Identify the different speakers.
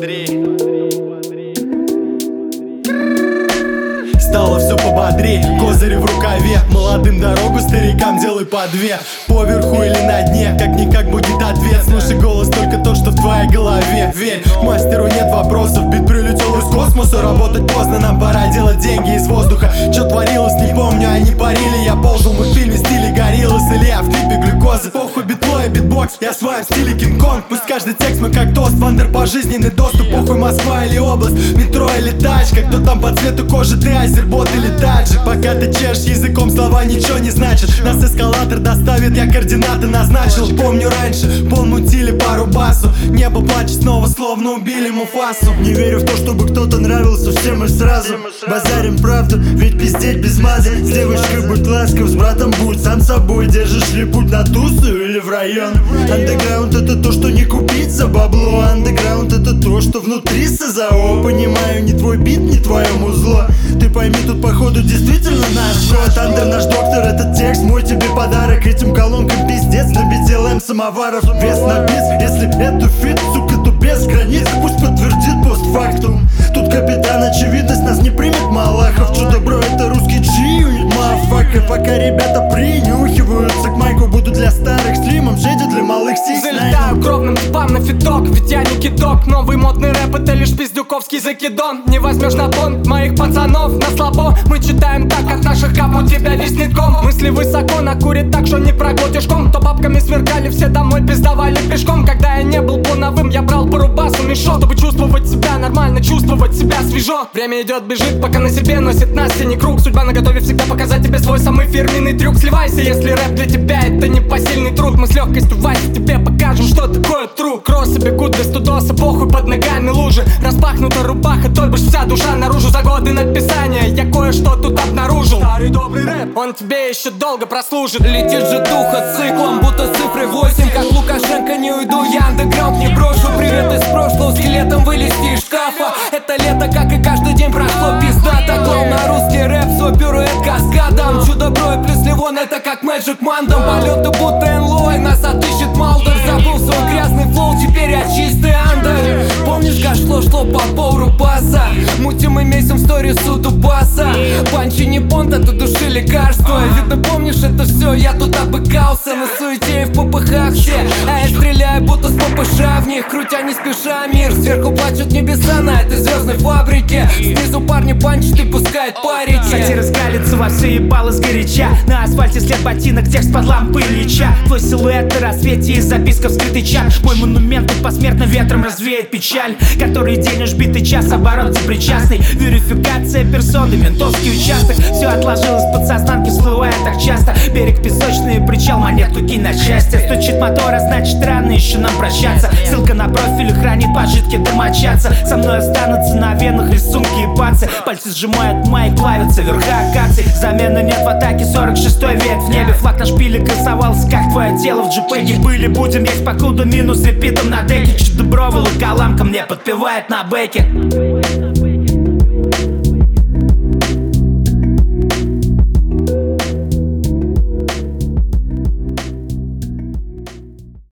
Speaker 1: Стало все пободрее, козыри в рукаве. Молодым дорогу, старикам делай по две. Поверху или на дне, как-никак будет ответ. Слушай голос только тот, что в твоей голове. Верь, к мастеру нет вопросов. Бит прилетел из космоса, работать поздно. Нам пора делать деньги из воздуха. Что творилось, не помню, они парили. Я ползал в фильме в стиле Гориллас или я в клипе Глюкозы. Похуй битло и битбокс, я с вами в стиле Кинг-Конг. Пусть каждый текст мой как тост, Вандер пожизненный доступ. Похуй Москва или область, метро или тачка. Кто там по цвету кожи, ты азербот или таджик. Пока ты чешешь языком, слова ничего не значат. Нас эскалатор доставит, я координаты назначил. Помню раньше, пол мутили пару басу. Небо плачет снова, словно убили Муфасу.
Speaker 2: Не верю в то, чтобы кто-то нравился всем и сразу. Базарим правду, ведь пиздеть без мазы. С девушкой будь ласков, с братом будь сам собой. Держишь ли путь на тусу или в район? Андеграунд — это то, что не купить за бабло. Андеграунд — это то, что внутри СЗО. Понимаю, не твой бит, не твое музло. Ты пойми, тут походу действительно наш год. Андер наш доктор, этот текст мой тебе подарок. Этим колонкам пиздец, на бите ЛМ самоваров. Вес на бис, если это фит, сука, то без границ. Пусть подтвердит постфактум. Тут капитан очевидность, нас не примет Малахов. Чудо бро, это русский G-Unit, мафака. Пока ребята принюхиваются к майку, буду для старых стримом, жеди для малых сись.
Speaker 3: Залетаю кровным спам на фиток, ведь я не кидок. Новый модный рэп — это лишь пиздюковский закидон. Не возьмешь на понт моих пацанов на слабо. Мы читаем так, как наших кап у тебя виснет ком. Мысли высоко, накурит так, что не проглотишь ком. То бабками сверкали, все домой пиздовали пешком. Когда я не был полновым, я брал по рубасу мешок, чтобы чувствовать себя нормально, чувствовать себя свежо. Время идет, бежит, пока на себе носит нас синий круг. Судьба наготове всегда показать тебе свой самый фирменный трюк. Сливайся, если рэп для тебя это непосильный труд. Мы с легкостью Вася тебе покажем, что такое true. Кроссы бегут без тудоса, похуй под ногами лужи. Распахнута рубаха, тольбишь вся душа наружу. За годы написания я кое-что тут обнаружил. Старый добрый рэп, он тебе еще долго прослужит.
Speaker 4: Летит же духа циклом, будто цифры 8. Как Лукашенко не уйду, я андеграунд не брошу. Привет из прошлого, скелетом вылезти из шкафа. Это лето, как и каждый день, прошло пиздато. Клоун на русский рэп, свой пируэт каскадом. Чудо бро и плюс Ливон, это как Magic Мандом. Полеты будто Энлой, нас отыщет Малдер. Забыл свой грязный флоу, теперь я чистый андер. Помнишь, как шло по повру баса? Мутим и месим в сторис суду баса. Панчи не понт, это души лекарства. Видно, помнишь это все, я тут обыкался. На суете и в ППХ все, а я стреляю будто с ППШ в них. Крутя не спеша мир, сверху плачут небеса на этой звездной фабрике. Снизу парни панчат и пускают парики.
Speaker 5: Сатира скалится во все ебало сгоряча. На асфальте след ботинок, текст под лампы Ильича. Твой силуэт на рассвете и записка в скрытый чат. Мой монумент тут посмертно ветром развеет печаль. Который день уж битый час, оборот причастный. Верификация персоны, ментовский участок. Все отложилось в подсознанке, всплывая так часто. Берег песочный, причал, монетку кинь на счастье. Стучит мотор, а значит рано еще нам прощаться. Ссылка на профиль хранит пожитки домочадца. Со мной останутся на венах рисунки и пальцы. Пальцы сжимают мои клавицы, верха акаций. Замены нет в атаке, 46-й век. В небе флаг на шпиле красовался, как твое тело в джипеге. Были, будем есть покуда минус репитом на деке. Чудо бро, волоколамка мне подпевает на бэке.